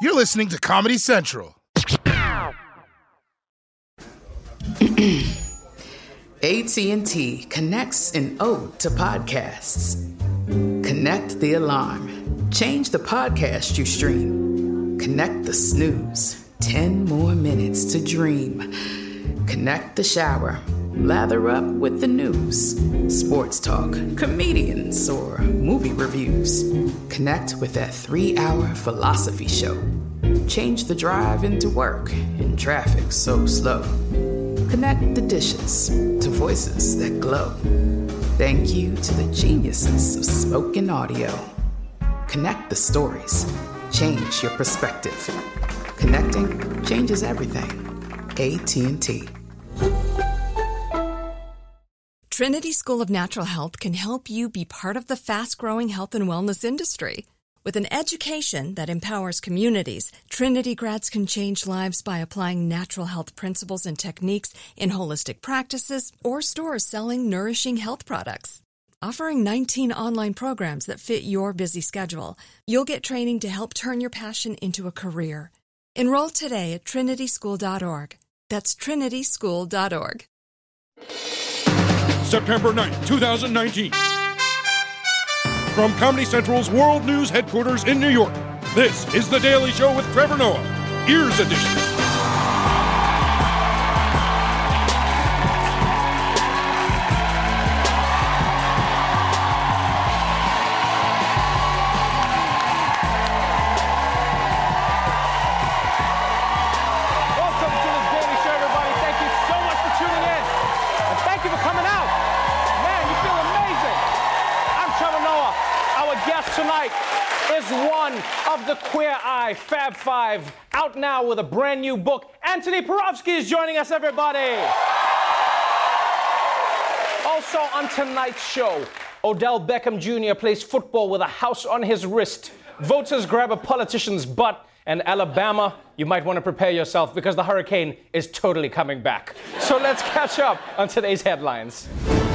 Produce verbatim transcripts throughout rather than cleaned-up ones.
You're listening to Comedy Central. A T and T connects an ode to podcasts. Connect the alarm. Change the podcast you stream. Connect the snooze. Ten more minutes to dream. Connect the shower. Lather up with the news. Sports talk, comedians, or movie reviews. Connect with that three-hour philosophy show. Change the drive into work in traffic so slow. Connect the dishes to voices that glow. Thank you to the geniuses of spoken audio. Connect the stories. Change your perspective. Connecting changes everything. A T and T. Trinity School of Natural Health can help you be part of the fast-growing health and wellness industry. With an education that empowers communities, Trinity grads can change lives by applying natural health principles and techniques in holistic practices or stores selling nourishing health products. Offering nineteen online programs that fit your busy schedule, you'll get training to help turn your passion into a career. Enroll today at trinity school dot org. That's trinity school dot org. September ninth, twenty nineteen. From Comedy Central's World News headquarters in New York, this is The Daily Show with Trevor Noah, Ears Edition. Tonight is one of the Queer Eye Fab Five, out now with a brand new book. Anthony Porofsky is joining us, everybody. Also on tonight's show, Odell Beckham Junior plays football with a house on his wrist. Voters grab a politician's butt. And Alabama, you might want to prepare yourself because the hurricane is totally coming back. So let's catch up on today's headlines.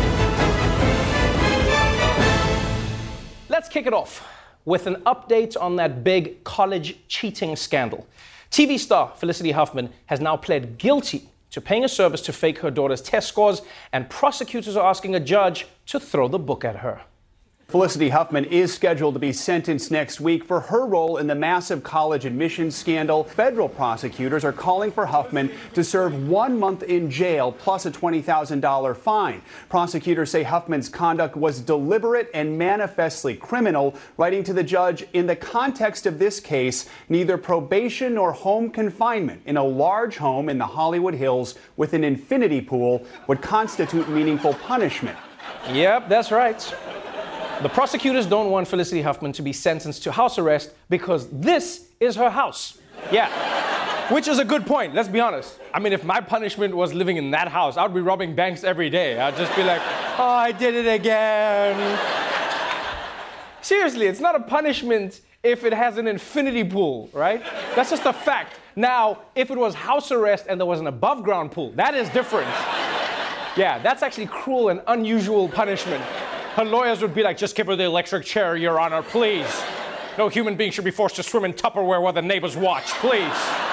Let's kick it off with an update on that big college cheating scandal. T V star Felicity Huffman has now pled guilty to paying a service to fake her daughter's test scores, and prosecutors are asking a judge to throw the book at her. Felicity Huffman is scheduled to be sentenced next week for her role in the massive college admissions scandal. Federal prosecutors are calling for Huffman to serve one month in jail plus a twenty thousand dollars fine. Prosecutors say Huffman's conduct was deliberate and manifestly criminal, writing to the judge, in the context of this case, neither probation nor home confinement in a large home in the Hollywood Hills with an infinity pool would constitute meaningful punishment. Yep, that's right. The prosecutors don't want Felicity Huffman to be sentenced to house arrest because this is her house. Yeah, which is a good point, let's be honest. I mean, if my punishment was living in that house, I'd be robbing banks every day. I'd just be like, oh, I did it again. Seriously, it's not a punishment if it has an infinity pool, right? That's just a fact. Now, if it was house arrest and there was an above ground pool, that is different. Yeah, that's actually cruel and unusual punishment. Her lawyers would be like, just give her the electric chair, Your Honor, please. No human being should be forced to swim in Tupperware while the neighbors watch, please.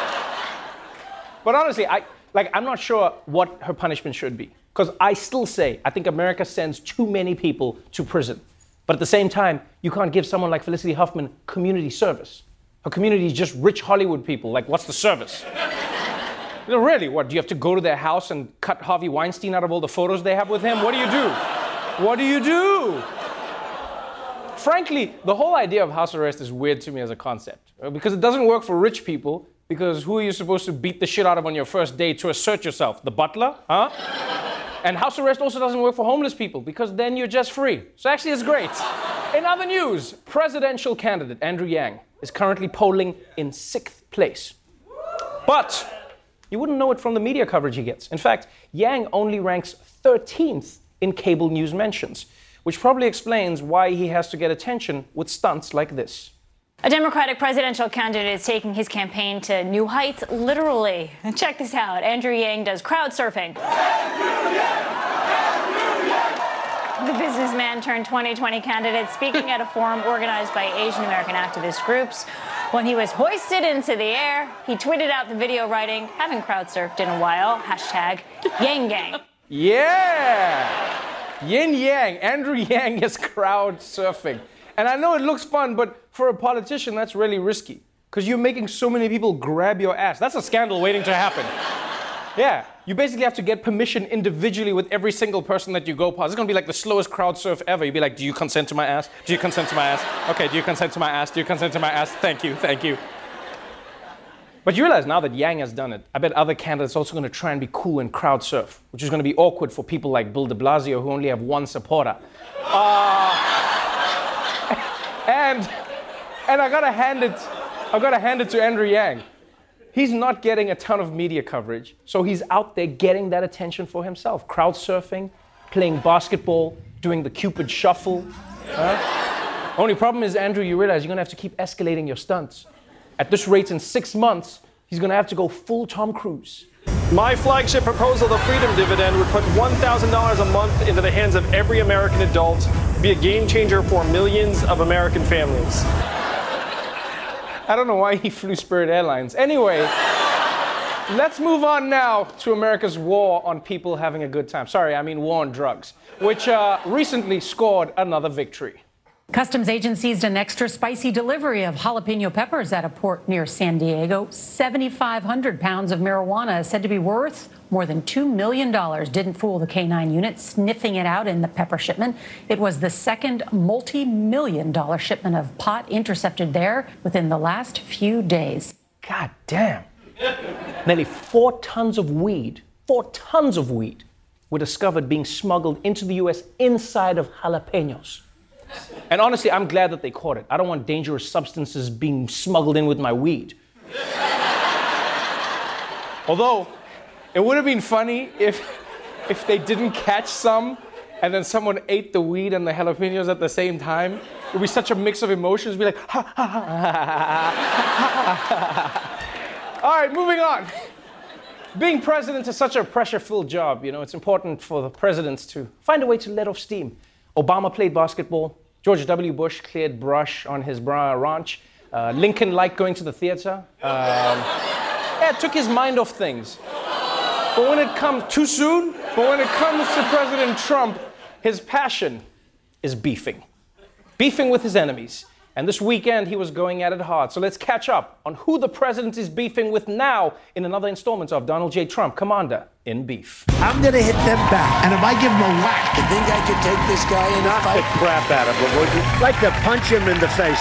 But honestly, I, like, I'm not sure what her punishment should be. Because I still say, I think America sends too many people to prison. But at the same time, you can't give someone like Felicity Huffman community service. Her community is just rich Hollywood people. Like, what's the service? No, really, what, do you have to go to their house and cut Harvey Weinstein out of all the photos they have with him? What do you do? What do you do? Frankly, the whole idea of house arrest is weird to me as a concept. Because it doesn't work for rich people, because who are you supposed to beat the shit out of on your first date to assert yourself? The butler? Huh? And house arrest also doesn't work for homeless people, because then you're just free. So actually it's great. In other news, presidential candidate Andrew Yang is currently polling in sixth place. But you wouldn't know it from the media coverage he gets. In fact, Yang only ranks thirteenth in cable news mentions, which probably explains why he has to get attention with stunts like this. A Democratic presidential candidate is taking his campaign to new heights, literally. Check this out. Andrew Yang does crowd surfing. The businessman turned twenty twenty candidate speaking at a forum organized by Asian American activist groups. When he was hoisted into the air, he tweeted out the video writing, haven't crowd surfed in a while, hashtag Yang Gang. Yeah! Yin Yang, Andrew Yang is crowd surfing. And I know it looks fun, but for a politician, that's really risky. Because you're making so many people grab your ass. That's a scandal waiting to happen. Yeah, you basically have to get permission individually with every single person that you go past. It's gonna be like the slowest crowd surf ever. You'd be like, do you consent to my ass? Do you consent to my ass? Okay, do you consent to my ass? Do you consent to my ass? Thank you, thank you. But you realize now that Yang has done it, I bet other candidates are also gonna try and be cool and crowd surf, which is gonna be awkward for people like Bill de Blasio who only have one supporter. Uh, and, and I gotta hand it, I gotta hand it to Andrew Yang. He's not getting a ton of media coverage, so he's out there getting that attention for himself. Crowd surfing, playing basketball, doing the Cupid shuffle. Huh? Only problem is, Andrew, you realize you're gonna have to keep escalating your stunts. At this rate, in six months, he's gonna have to go full Tom Cruise. My flagship proposal, the Freedom Dividend, would put one thousand dollars a month into the hands of every American adult, be a game changer for millions of American families. I don't know why he flew Spirit Airlines. Anyway, let's move on now to America's war on people having a good time. Sorry, I mean war on drugs, which uh, recently scored another victory. Customs agents seized an extra spicy delivery of jalapeno peppers at a port near San Diego. seventy-five hundred pounds of marijuana is said to be worth more than two million dollars. Didn't fool the K nine unit sniffing it out in the pepper shipment. It was the second multi-million dollar shipment of pot intercepted there within the last few days. God damn. Nearly four tons of weed, four tons of weed were discovered being smuggled into the U S inside of jalapenos. And honestly, I'm glad that they caught it. I don't want dangerous substances being smuggled in with my weed. Although, it would have been funny if, if they didn't catch some and then someone ate the weed and the jalapenos at the same time. It would be such a mix of emotions. It'd be like, ha, ha, ha, ha, ha, ha. All right, moving on. Being president is such a pressure-filled job. You know, it's important for the presidents to find a way to let off steam. Obama played basketball. George W. Bush cleared brush on his ranch. Uh, Lincoln liked going to the theater. Um, yeah, it took his mind off things. But when it comes too soon, but when it comes to President Trump, his passion is beefing. Beefing with his enemies. And this weekend, he was going at it hard. So let's catch up on who the president is beefing with now in another installment of Donald J. Trump, Commander in Beef. I'm going to hit them back, and if I give them a whack, you think I could take this guy in a fight? Knock the crap out of him, would you? I'd like to punch him in the face.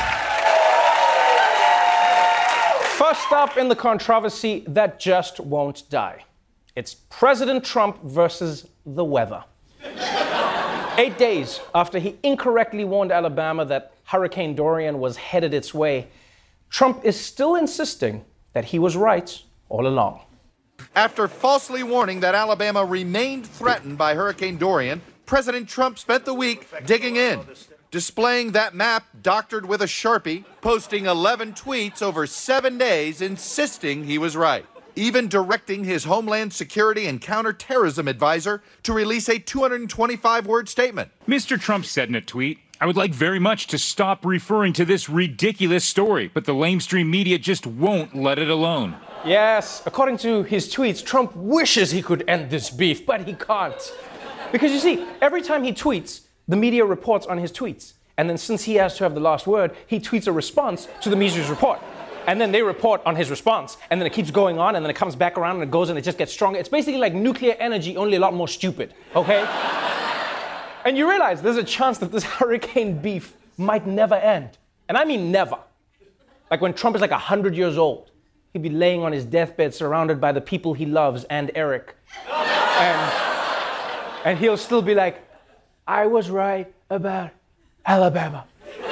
First up in the controversy that just won't die. It's President Trump versus the weather. Eight days after he incorrectly warned Alabama that Hurricane Dorian was headed its way, Trump is still insisting that he was right all along. After falsely warning that Alabama remained threatened by Hurricane Dorian, President Trump spent the week digging in, displaying that map doctored with a Sharpie, posting eleven tweets over seven days insisting he was right, even directing his Homeland Security and Counterterrorism advisor to release a two hundred twenty-five word statement. Mister Trump said in a tweet, "I would like very much to stop referring to this ridiculous story, but the lamestream media just won't let it alone." Yes, according to his tweets, Trump wishes he could end this beef, but he can't. Because you see, every time he tweets, the media reports on his tweets. And then since he has to have the last word, he tweets a response to the media's report. And then they report on his response. And then it keeps going on, and then it comes back around, and it goes, and it just gets stronger. It's basically like nuclear energy, only a lot more stupid, okay? And you realize there's a chance that this hurricane beef might never end. And I mean never. Like when Trump is like one hundred years old, he'd be laying on his deathbed surrounded by the people he loves and Eric. And, and he'll still be like, "I was right about Alabama."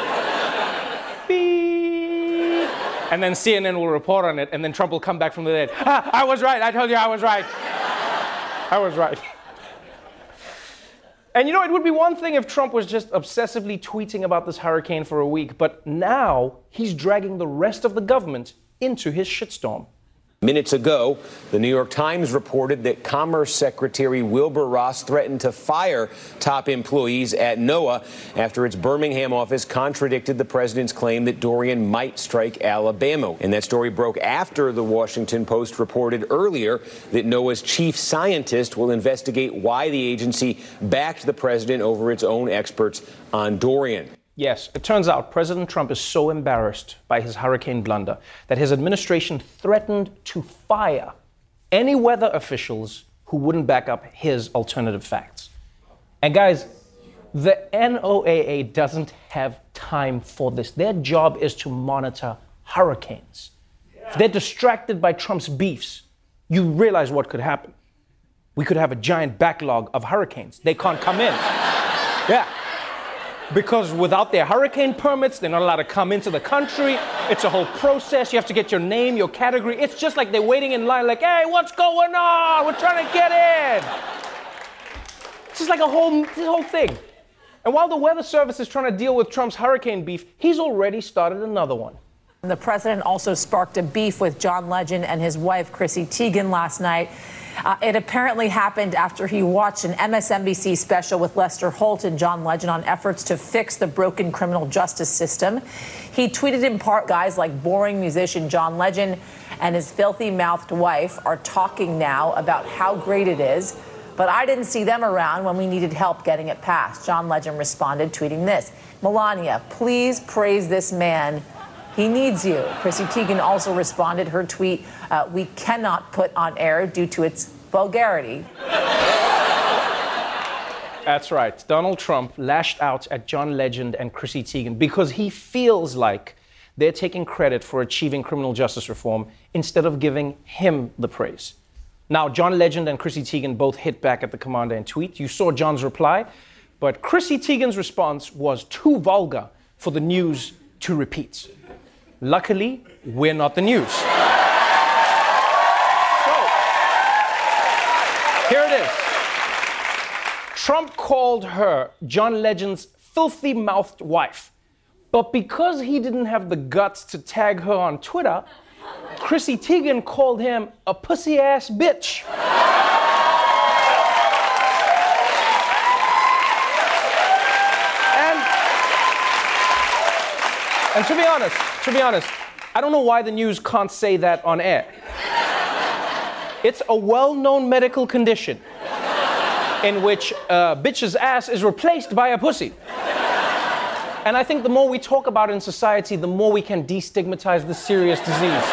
Beep. And then C N N will report on it, and then Trump will come back from the dead. Ah, I was right. I told you I was right. I was right. And you know, it would be one thing if Trump was just obsessively tweeting about this hurricane for a week, but now he's dragging the rest of the government into his shitstorm. Minutes ago, the New York Times reported that Commerce Secretary Wilbur Ross threatened to fire top employees at NOAA after its Birmingham office contradicted the president's claim that Dorian might strike Alabama. And that story broke after the Washington Post reported earlier that NOAA's chief scientist will investigate why the agency backed the president over its own experts on Dorian. Yes, it turns out President Trump is so embarrassed by his hurricane blunder that his administration threatened to fire any weather officials who wouldn't back up his alternative facts. And guys, the N O A A doesn't have time for this. Their job is to monitor hurricanes. If they're distracted by Trump's beefs, you realize what could happen. We could have a giant backlog of hurricanes. They can't come in. Yeah. Because without their hurricane permits, they're not allowed to come into the country. It's a whole process. You have to get your name, your category. It's just like they're waiting in line like, hey, what's going on? We're trying to get in. It's just like a whole, this whole thing. And while the Weather Service is trying to deal with Trump's hurricane beef, he's already started another one. The president also sparked a beef with John Legend and his wife, Chrissy Teigen, last night. Uh, it apparently happened after he watched an M S N B C special with Lester Holt and John Legend on efforts to fix the broken criminal justice system. He tweeted in part, guys like boring musician John Legend and his filthy-mouthed wife are talking now about how great it is, but I didn't see them around when we needed help getting it passed. John Legend responded, tweeting this: Melania, please praise this man. He needs you. Chrissy Teigen also responded, her tweet, uh, we cannot put on air due to its vulgarity. That's right. Donald Trump lashed out at John Legend and Chrissy Teigen because he feels like they're taking credit for achieving criminal justice reform instead of giving him the praise. Now, John Legend and Chrissy Teigen both hit back at the commander in tweet. You saw John's reply, but Chrissy Teigen's response was too vulgar for the news to repeat. Luckily, we're not the news. So, here it is. Trump called her John Legend's filthy-mouthed wife. But because he didn't have the guts to tag her on Twitter, Chrissy Teigen called him a pussy-ass bitch. And to be honest, to be honest, I don't know why the news can't say that on air. It's a well-known medical condition in which a bitch's ass is replaced by a pussy. And I think the more we talk about it in society, the more we can destigmatize this serious disease.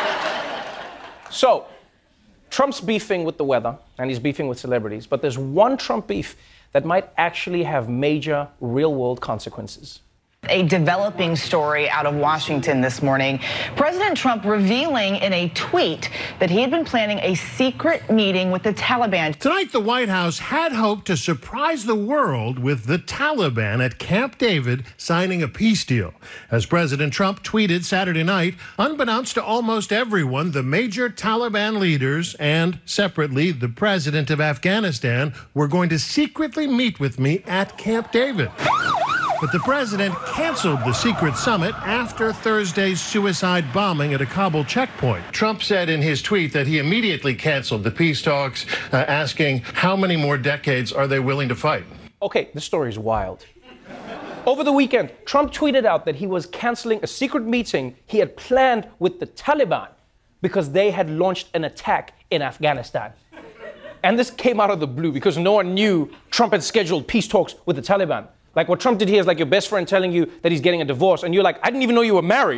So, Trump's beefing with the weather, and he's beefing with celebrities, but there's one Trump beef that might actually have major real-world consequences. A developing story out of Washington this morning. President Trump revealing in a tweet that he had been planning a secret meeting with the Taliban. Tonight, the White House had hoped to surprise the world with the Taliban at Camp David signing a peace deal. As President Trump tweeted Saturday night, unbeknownst to almost everyone, the major Taliban leaders and, separately, the president of Afghanistan were going to secretly meet with me at Camp David. But the president canceled the secret summit after Thursday's suicide bombing at a Kabul checkpoint. Trump said in his tweet that he immediately canceled the peace talks, uh, asking how many more decades are they willing to fight? Okay, this story is wild. Over the weekend, Trump tweeted out that he was canceling a secret meeting he had planned with the Taliban because they had launched an attack in Afghanistan. And this came out of the blue because no one knew Trump had scheduled peace talks with the Taliban. Like what Trump did here is like your best friend telling you that he's getting a divorce, and you're like, I didn't even know you were married.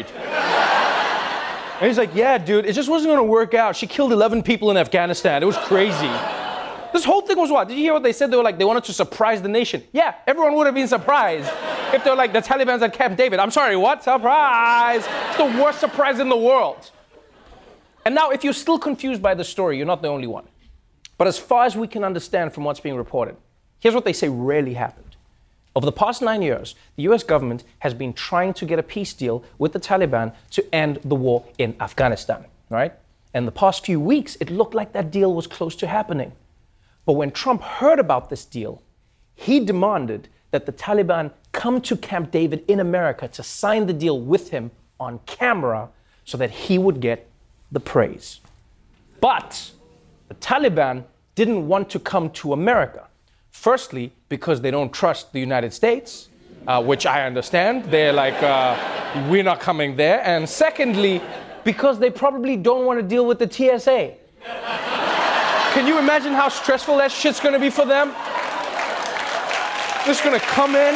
And he's like, yeah, dude, it just wasn't gonna work out. She killed eleven people in Afghanistan. It was crazy. This whole thing was what? Did you hear what they said? They were like, they wanted to surprise the nation. Yeah, everyone would have been surprised if they were like, the Taliban's at Camp David. I'm sorry, what? Surprise! It's the worst surprise in the world. And now, if you're still confused by the story, you're not the only one. But as far as we can understand from what's being reported, here's what they say really happened. Over the past nine years, the U S government has been trying to get a peace deal with the Taliban to end the war in Afghanistan, right? And the past few weeks, it looked like that deal was close to happening. But when Trump heard about this deal, he demanded that the Taliban come to Camp David in America to sign the deal with him on camera so that he would get the praise. But the Taliban didn't want to come to America. Firstly, because they don't trust the United States, uh, which I understand. They're like, uh, we're not coming there. And secondly, because they probably don't want to deal with the T S A. Can you imagine how stressful that shit's gonna be for them? They're just gonna come in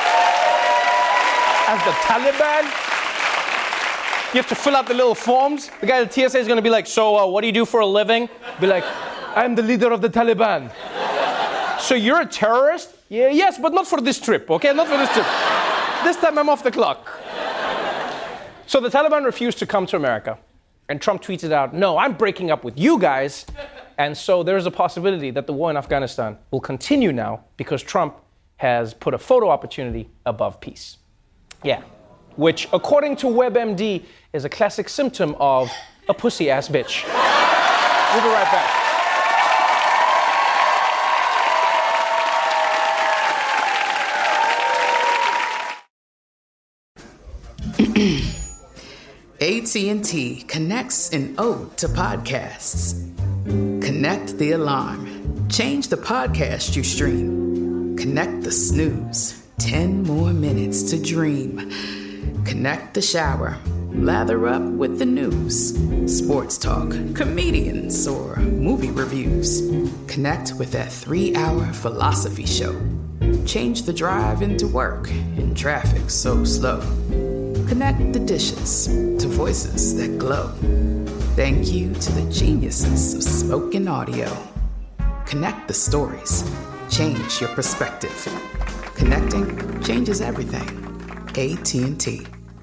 as the Taliban. You have to fill out the little forms. The guy at the T S A is gonna be like, so uh, what do you do for a living? Be like, I'm the leader of the Taliban. So you're a terrorist? Yeah, yes, but not for this trip, okay? Not for this trip. This time I'm off the clock. So the Taliban refused to come to America. And Trump tweeted out, no, I'm breaking up with you guys. And so there's a possibility that the war in Afghanistan will continue now because Trump has put a photo opportunity above peace. Yeah. Which, according to WebMD, is a classic symptom of a pussy-ass bitch. We'll be right back. A T and T connects an ode to podcasts. Connect the alarm. Change the podcast you stream. Connect the snooze. Ten more minutes to dream. Connect the shower. Lather up with the news. Sports talk, comedians, or movie reviews. Connect with that three-hour philosophy show. Change the drive into work in traffic so slow. Connect the dishes to voices that glow. Thank you to the geniuses of spoken audio. Connect the stories. Change your perspective. Connecting changes everything. A T and T.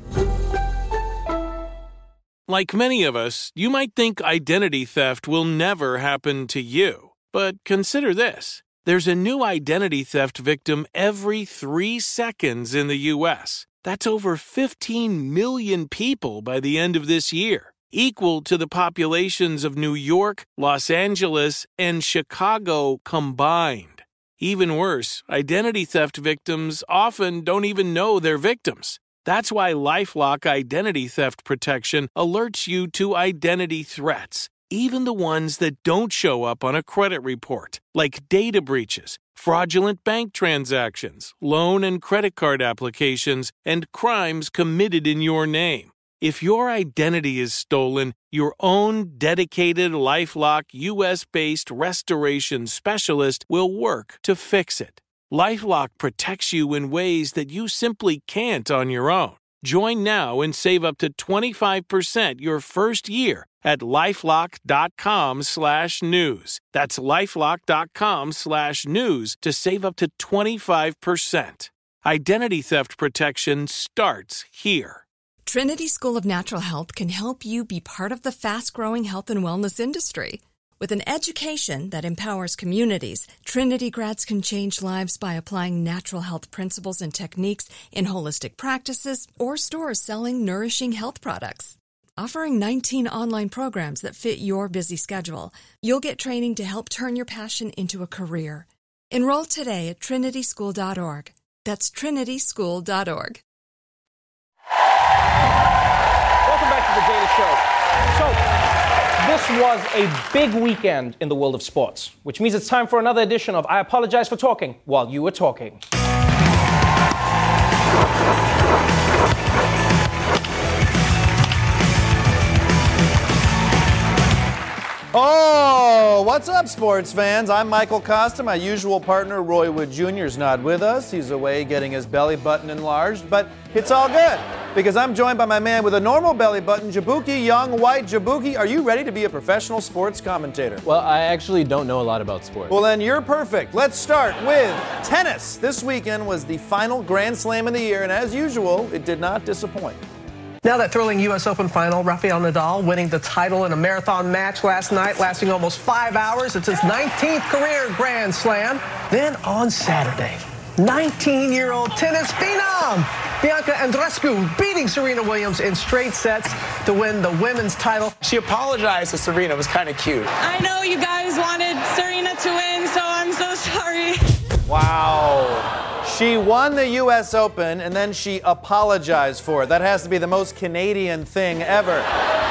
Like many of us, you might think identity theft will never happen to you. But consider this. There's a new identity theft victim every three seconds in the U S That's over fifteen million people by the end of this year, equal to the populations of New York, Los Angeles, and Chicago combined. Even worse, identity theft victims often don't even know they're victims. That's why LifeLock Identity Theft Protection alerts you to identity threats, even the ones that don't show up on a credit report, like data breaches, fraudulent bank transactions, loan and credit card applications, and crimes committed in your name. If your identity is stolen, your own dedicated LifeLock U S-based restoration specialist will work to fix it. LifeLock protects you in ways that you simply can't on your own. Join now and save up to twenty-five percent your first year at LifeLock.com slash news. That's LifeLock.com slash news to save up to twenty-five percent. Identity theft protection starts here. Trinity School of Natural Health can help you be part of the fast-growing health and wellness industry. With an education that empowers communities, Trinity grads can change lives by applying natural health principles and techniques in holistic practices or stores selling nourishing health products. Offering nineteen online programs that fit your busy schedule, you'll get training to help turn your passion into a career. Enroll today at trinity school dot org. That's trinity school dot org. Welcome back to the Daily Show. So, this was a big weekend in the world of sports, which means it's time for another edition of I Apologize for Talking While You Were Talking. Oh, what's up, sports fans? I'm Michael Costa. My usual partner, Roy Wood Junior, is not with us. He's away getting his belly button enlarged, but it's all good because I'm joined by my man with a normal belly button, Jabuki, young white Jabuki. Are you ready to be a professional sports commentator? Well, I actually don't know a lot about sports. Well, then you're perfect. Let's start with tennis. This weekend was the final Grand Slam of the year, and as usual, it did not disappoint. Now that thrilling U S Open final, Rafael Nadal winning the title in a marathon match last night, lasting almost five hours. It's his nineteenth career Grand Slam. Then on Saturday, nineteen-year-old tennis phenom Bianca Andreescu beating Serena Williams in straight sets to win the women's title. She apologized to Serena. It was kind of cute. I know you guys wanted Serena to win, so I'm so sorry. Wow. She won the U S Open, and then she apologized for it. That has to be the most Canadian thing ever.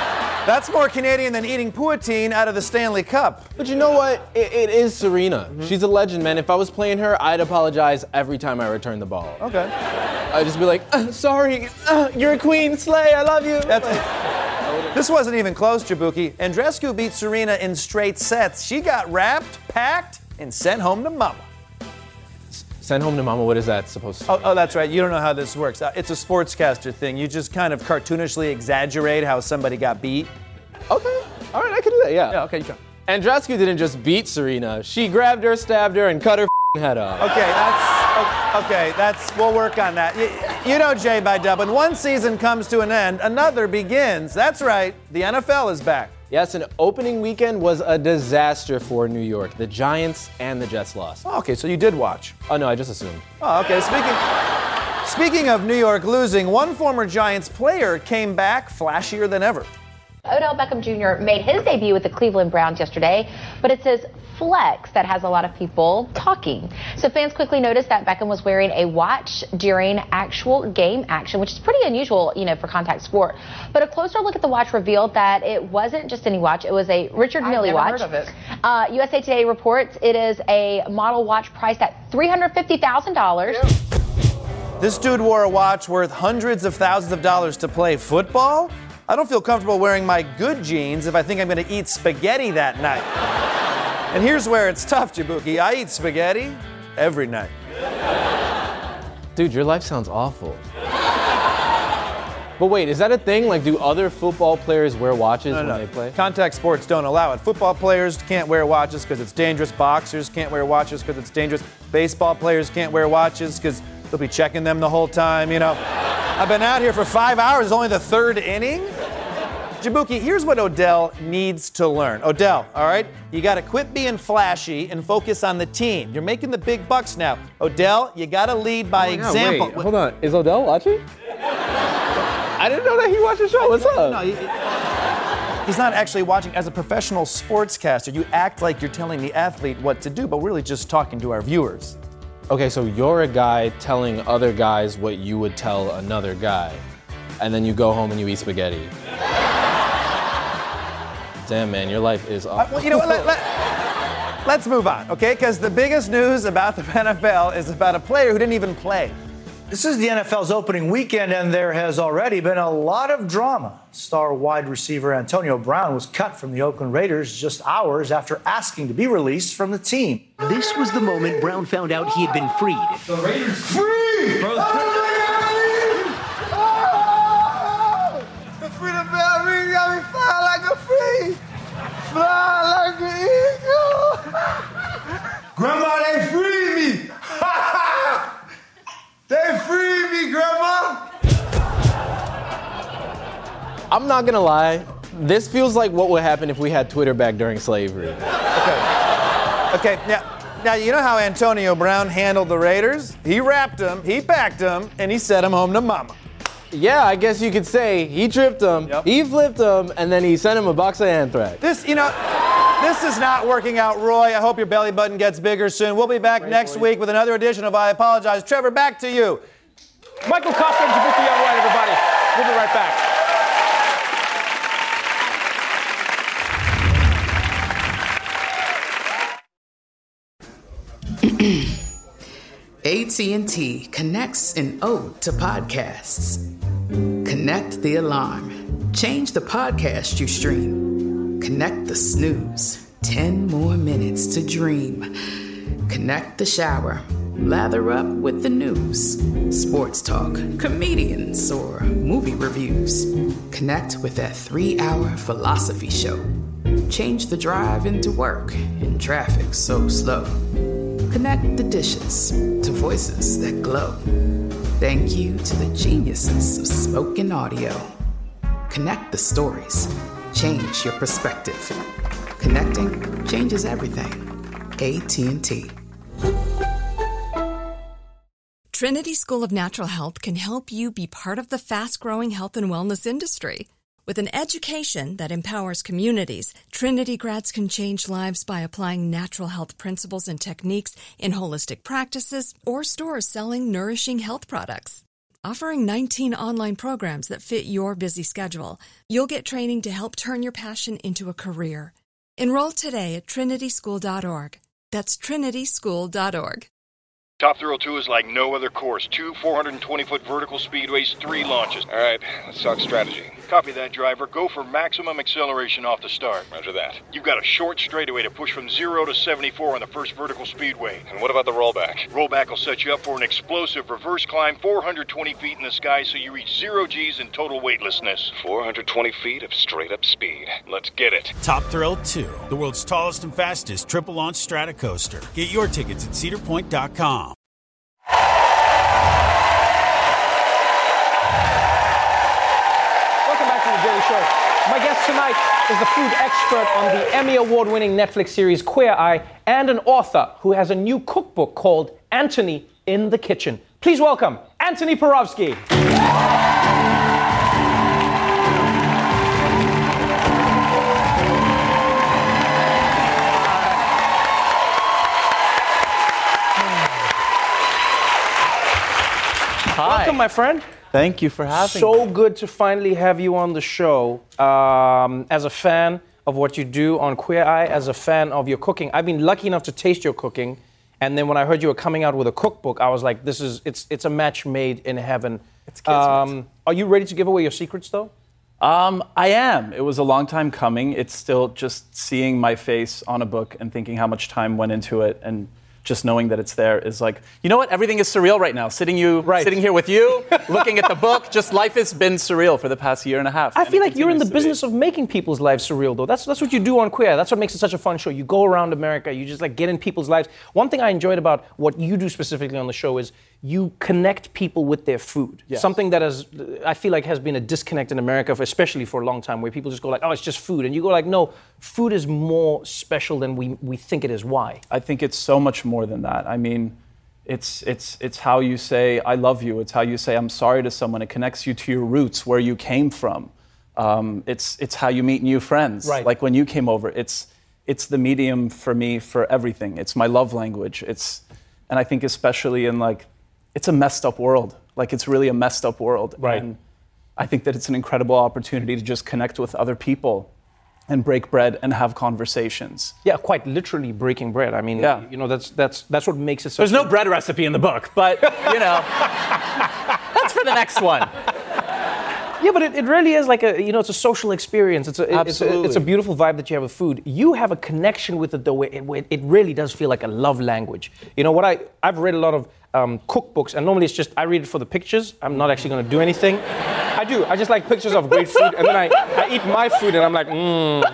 That's more Canadian than eating poutine out of the Stanley Cup. But you know what? It, it is Serena. Mm-hmm. She's a legend, man. If I was playing her, I'd apologize every time I return the ball. Okay. I'd just be like, uh, sorry, uh, you're a queen, Slay, I love you. That's it. This wasn't even close, Jabuki. Andreescu beat Serena in straight sets. She got wrapped, packed, and sent home to mama. Send home to mama, what is that supposed to oh, oh, that's right. You don't know how this works. Uh, it's a sportscaster thing. You just kind of cartoonishly exaggerate how somebody got beat. Okay. All right, I can do that, yeah. Yeah, okay, you can. Andreescu didn't just beat Serena. She grabbed her, stabbed her, and cut her head off. Okay, that's... Okay, that's... We'll work on that. You, you know, Jay by Dub, when one season comes to an end, another begins. That's right. The N F L is back. Yes, an opening weekend was a disaster for New York. The Giants and the Jets lost. Oh, okay, so you did watch. Oh, no, I just assumed. Oh, okay. Speaking, speaking of New York losing, one former Giants player came back flashier than ever. Odell Beckham Junior made his debut with the Cleveland Browns yesterday, but it's his flex that has a lot of people talking. So fans quickly noticed that Beckham was wearing a watch during actual game action, which is pretty unusual, you know, for contact sport. But a closer look at the watch revealed that it wasn't just any watch. It was a Richard Mille I've never watch. heard of it. Uh, U S A Today reports it is a model watch priced at three hundred fifty thousand dollars. This dude wore a watch worth hundreds of thousands of dollars to play football? I don't feel comfortable wearing my good jeans if I think I'm going to eat spaghetti that night. And here's where it's tough, Jabuki. I eat spaghetti every night. Dude, your life sounds awful. But wait, is that a thing? Like, do other football players wear watches no, when no. they play? Contact sports don't allow it. Football players can't wear watches because it's dangerous. Boxers can't wear watches because it's dangerous. Baseball players can't wear watches because they'll be checking them the whole time, you know. I've been out here for five hours, only the third inning. Jabuki, here's what Odell needs to learn. Odell, all right? You got to quit being flashy and focus on the team. You're making the big bucks now. Odell, you got to lead by oh example. God, wait, hold on. Is Odell watching? I didn't know that he watched the show. What's up? No, he, he's not actually watching. As a professional sportscaster, you act like you're telling the athlete what to do, but we're really just talking to our viewers. Okay, so you're a guy telling other guys what you would tell another guy, and then you go home and you eat spaghetti. Damn, man, your life is awful. Uh, well, you know what? Let, let, let's move on, okay? Because the biggest news about the N F L is about a player who didn't even play. This is the N F L's opening weekend, and there has already been a lot of drama. Star wide receiver Antonio Brown was cut from the Oakland Raiders just hours after asking to be released from the team. This was the moment Brown found out he had been freed. The Raiders free! Bro, oh, the freedom bell ring got me flying like a free, flying like an eagle. Grandma, they freed me. They freed me, Grandma. I'm not gonna lie. This feels like what would happen if we had Twitter back during slavery. Okay. Okay, now, now you know how Antonio Brown handled the Raiders? He wrapped them, he packed them, and he sent them home to mama. Yeah, I guess you could say he tripped them, yep. He flipped them, and then he sent him a box of anthrax. This, you know, this is not working out, Roy. I hope your belly button gets bigger soon. We'll be back Great next week with another edition of I Apologize. Trevor, back to you. Michael Costa and Jabuki Young White, everybody. We'll be right back. A T and T connects an ode to podcasts. Connect the alarm. Change the podcast you stream. Connect the snooze. Ten more minutes to dream. Connect the shower. Lather up with the news. Sports talk, comedians, or movie reviews. Connect with that three-hour philosophy show. Change the drive into work in traffic so slow. Connect the dishes to voices that glow. Thank you to the geniuses of spoken audio. Connect the stories. Change your perspective. Connecting changes everything. A T and T. Trinity School of Natural Health can help you be part of the fast-growing health and wellness industry. With an education that empowers communities, Trinity grads can change lives by applying natural health principles and techniques in holistic practices or stores selling nourishing health products. offering nineteen online programs that fit your busy schedule. You'll get training to help turn your passion into a career. Enroll today at trinity school dot org. That's trinity school dot org. Top Thrill two is like no other course. Two four hundred twenty foot vertical speedways, three launches. All right, let's talk strategy. Copy that, driver. Go for maximum acceleration off the start. Roger that. You've got a short straightaway to push from zero to seventy-four on the first vertical speedway. And what about the rollback? Rollback will set you up for an explosive reverse climb four hundred twenty feet in the sky so you reach zero G's and total weightlessness. four hundred twenty feet of straight-up speed. Let's get it. Top Thrill two, the world's tallest and fastest triple-launch strata coaster. Get your tickets at cedar point dot com. Daily Show. My guest tonight is the food expert on the Emmy Award-winning Netflix series Queer Eye and an author who has a new cookbook called Anthony in the Kitchen. Please welcome Anthony Porowski. Hi. Welcome, my friend. Thank you for having so me. So good to finally have you on the show. Um, as a fan of what you do on Queer Eye, as a fan of your cooking, I've been lucky enough to taste your cooking. And then when I heard you were coming out with a cookbook, I was like, "This is it's it's a match made in heaven." It's kismet. Um, are you ready to give away your secrets, though? Um, I am. It was a long time coming. It's still just seeing my face on a book and thinking how much time went into it, and just knowing that it's there is like, you know what? Everything is surreal right now. Sitting you, right. sitting here with you, looking at the book. Just life has been surreal for the past year and a half. I feel like you're in the business of making people's lives surreal, though. That's that's what you do on Queer. That's what makes it such a fun show. You go around America. You just like get in people's lives. One thing I enjoyed about what you do specifically on the show is you connect people with their food. Yes. Something that is, I feel like, has been a disconnect in America, for, especially for a long time, where people just go like, "Oh, it's just food," and you go like, "No, food is more special than we we think it is." Why? I think it's so much more than that. I mean. It's it's it's how you say I love you. It's how you say I'm sorry to someone. It connects you to your roots, where you came from. Um, it's it's how you meet new friends. Right. Like when you came over. It's it's the medium for me for everything. It's my love language. It's and I think especially in like it's a messed up world. Like it's really a messed up world. Right. And I think that it's an incredible opportunity to just connect with other people and break bread and have conversations. Yeah, quite literally breaking bread. I mean, yeah. you know, that's that's that's what makes it so. There's no bread recipe in the book, but, you know, that's for the next one. Yeah, but it, it really is like a, you know, it's a social experience. It's a, it, Absolutely. It's a, it's a beautiful vibe that you have with food. You have a connection with it, though, where it, where it really does feel like a love language. You know, what I, I've read a lot of um, cookbooks, and normally it's just, I read it for the pictures. I'm not actually going to do anything. I do. I just like pictures of great food, and then I, I eat my food, and I'm like, mmm.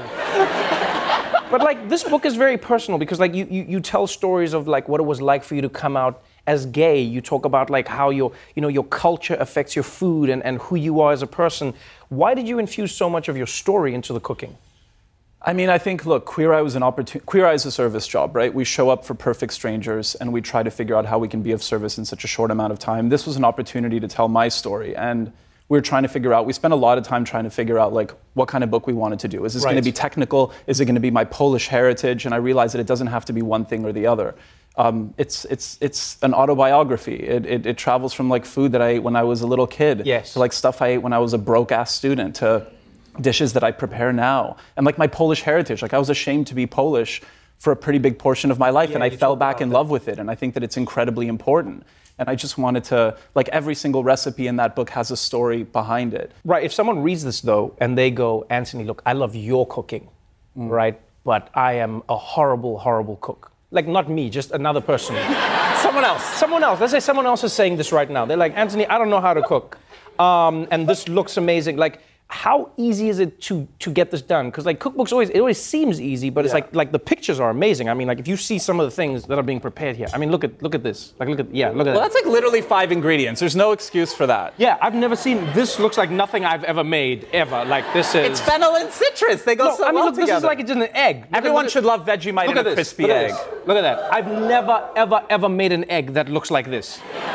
But, like, this book is very personal because, like, you, you, you tell stories of, like, what it was like for you to come out as gay. You talk about, like, how your, you know, your culture affects your food and, and who you are as a person. Why did you infuse so much of your story into the cooking? I mean, I think, look, Queer Eye was an opportunity. Queer Eye is a service job, right? We show up for perfect strangers, and we try to figure out how we can be of service in such a short amount of time. This was an opportunity to tell my story, and we were trying to figure out, we spent a lot of time trying to figure out, like, what kind of book we wanted to do. Is this Right. going to be technical? Is it going to be my Polish heritage? And I realized that it doesn't have to be one thing or the other. Um, it's it's it's an autobiography. It, it it travels from, like, food that I ate when I was a little kid, yes. to, like, stuff I ate when I was a broke-ass student, to dishes that I prepare now. And, like, my Polish heritage. Like, I was ashamed to be Polish for a pretty big portion of my life, Yeah, and I you fell talk back about in that. love with it. And I think that it's incredibly important. And I just wanted to, like, every single recipe in that book has a story behind it. Right, if someone reads this, though, and they go, Anthony, look, I love your cooking, Mm. right? But I am a horrible, horrible cook. Like, not me, just another person. Someone else. Someone else. Let's say someone else is saying this right now. They're like, Anthony, I don't know how to cook. Um, and this looks amazing. Like, how easy is it to to get this done? Because, like, cookbooks always, it always seems easy, but it's Yeah. like like the pictures are amazing. I mean, like, if you see some of the things that are being prepared here. I mean, look at look at this. Like, look at, yeah, look at Well, that. that's like literally five ingredients. There's no excuse for that. Yeah, I've never seen, this looks like nothing I've ever made, ever. Like, this is... It's fennel and citrus. They go No, so I mean, well look, together. this is like it's in an egg. Look at- Everyone look at- should love Vegemite Look and at a this. crispy Look at egg. this. Look at that. I've never, ever, ever made an egg that looks like this.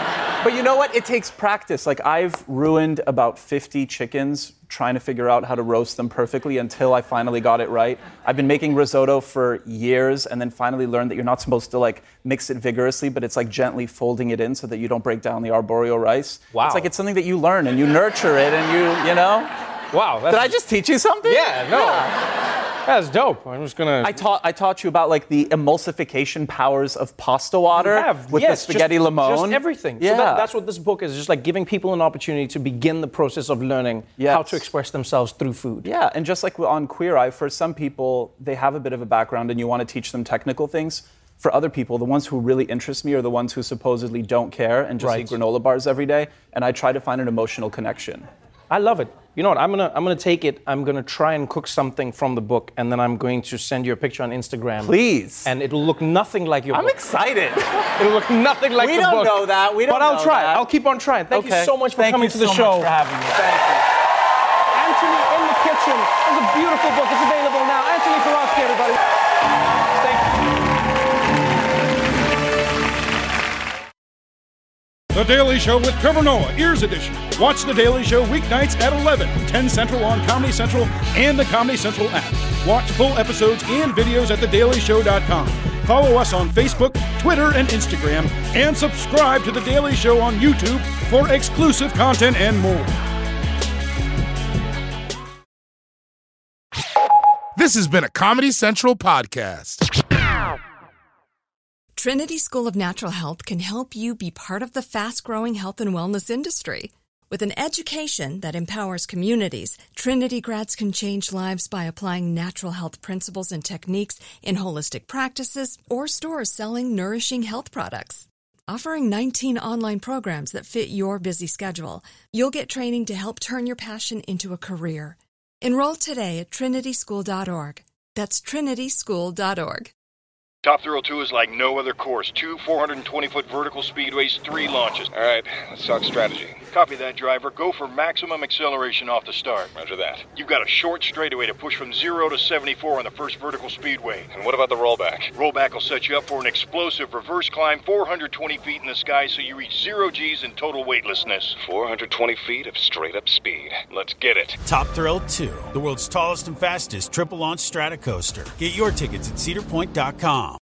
But you know what? It takes practice. Like, I've ruined about fifty chickens trying to figure out how to roast them perfectly until I finally got it right. I've been making risotto for years and then finally learned that you're not supposed to, like, mix it vigorously, but it's like gently folding it in so that you don't break down the arborio rice. Wow. It's like it's something that you learn and you nurture it and you, you know? Wow. Did I just teach you something? Yeah, no. Yeah. That's dope. I'm just gonna. I taught I taught you about like the emulsification powers of pasta water You have. with yes, the spaghetti just, limon. Just everything. Yeah. So that, that's what this book is. Just like giving people an opportunity to begin the process of learning Yes. how to express themselves through food. Yeah, and just like on Queer Eye, for some people, they have a bit of a background and you want to teach them technical things. For other people, the ones who really interest me are the ones who supposedly don't care and just Right. eat granola bars every day. And I try to find an emotional connection. I love it. You know what? I'm gonna I'm gonna take it. I'm gonna try and cook something from the book, and then I'm going to send you a picture on Instagram. Please. And it'll look nothing like your I'm book. excited. It'll look nothing like We the don't book. know that. We don't But I'll know try. that. I'll keep on trying. Thank Okay. you so much for Thank coming you to the so show. much for having me. Thank you. Anthony in the Kitchen is a beautiful book. It's available now. Anthony Porowski, everybody. Thank you. The Daily Show with Trevor Noah, Ears Edition. Watch The Daily Show weeknights at eleven, ten Central on Comedy Central and the Comedy Central app. Watch full episodes and videos at the daily show dot com. Follow us on Facebook, Twitter, and Instagram. And subscribe to The Daily Show on YouTube for exclusive content and more. This has been a Comedy Central podcast. Trinity School of Natural Health can help you be part of the fast-growing health and wellness industry. With an education that empowers communities, Trinity grads can change lives by applying natural health principles and techniques in holistic practices or stores selling nourishing health products. Offering nineteen online programs that fit your busy schedule, you'll get training to help turn your passion into a career. Enroll today at trinity school dot org. That's trinity school dot org. Top Thrill two is like no other course. Two four hundred twenty foot vertical speedways, three launches. All right, let's talk strategy. Copy that, driver. Go for maximum acceleration off the start. Roger that. You've got a short straightaway to push from zero to seventy-four on the first vertical speedway. And what about the rollback? Rollback will set you up for an explosive reverse climb four hundred twenty feet in the sky so you reach zero G's in total weightlessness. four hundred twenty feet of straight-up speed. Let's get it. Top Thrill two, the world's tallest and fastest triple launch strata coaster. Get your tickets at cedar point dot com.